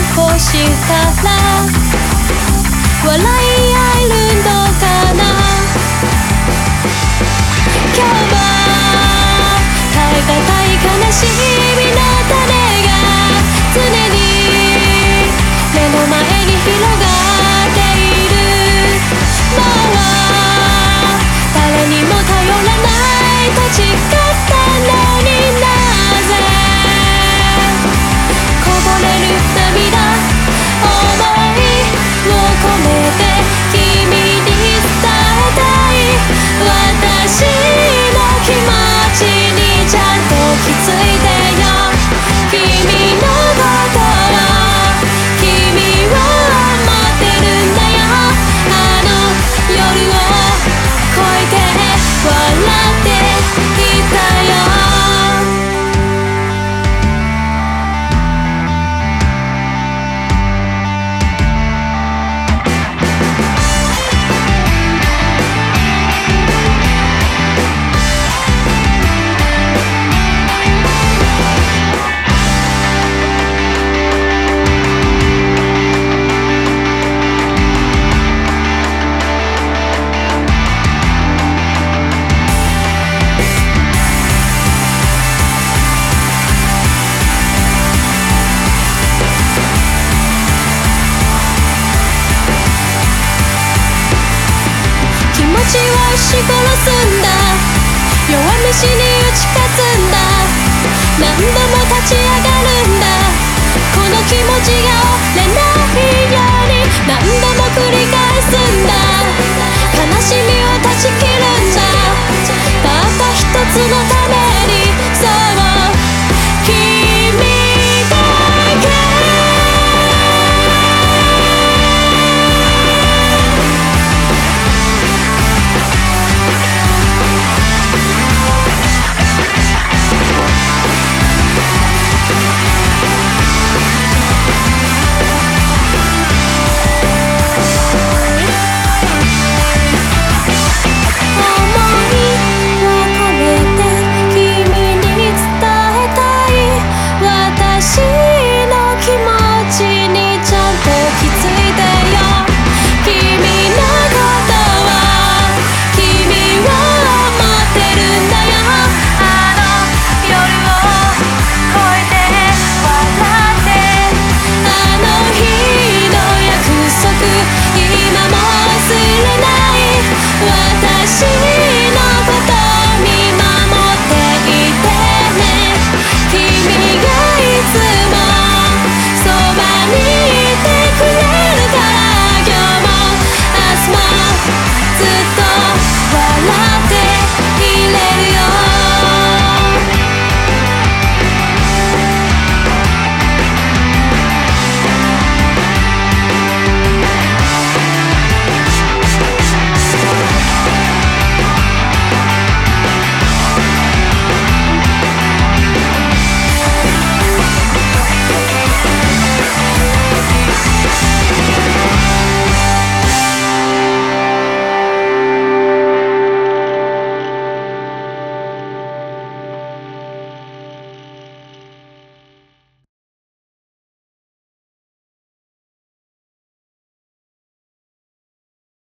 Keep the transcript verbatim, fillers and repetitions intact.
こしたら笑い合えるのかな。今日は耐え難い悲しみの種が常に目の前に広がっている。もう誰にも頼らないと誓ったのに、なぜこぼれる涙、想いを込めて君に伝えたい。私の気持ちにちゃんと気づいてよ。君のことを君を思ってるんだよ。あの夜を越えて笑っていたよ。気持ちを押し殺すんだ、弱虫に打ち勝つんだ。何度も立ち上がるんだ、この気持ちが折れないように何度も繰り返すんだ。悲しみを断ち切るんだ、たった一つの